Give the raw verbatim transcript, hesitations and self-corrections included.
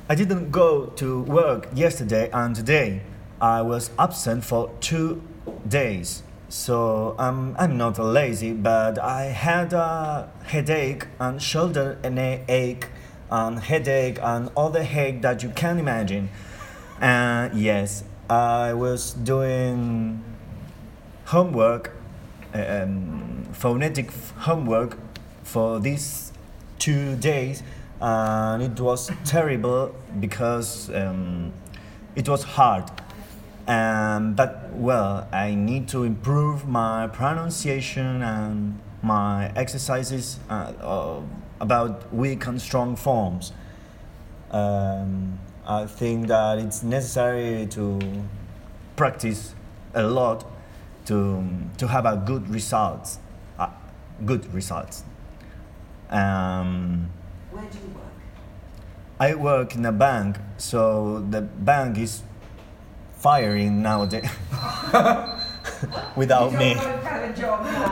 I didn't go to work yesterday and today. I was absent for two days. So um, I'm not lazy, but I had a headache and shoulder and a ache and headache and all the ache that you can imagine. And yes, I was doing homework, um, phonetic homework for these two days, and it was terrible because um, it was hard. Um, but well, I need to improve my pronunciation and my exercises uh, uh, about weak and strong forms. Um, I think that it's necessary to practice a lot to, to have a good results, uh, good results. Um, Where do you work? I work in a bank, so the bank is firing nowadays without You me. don't know what kind of job that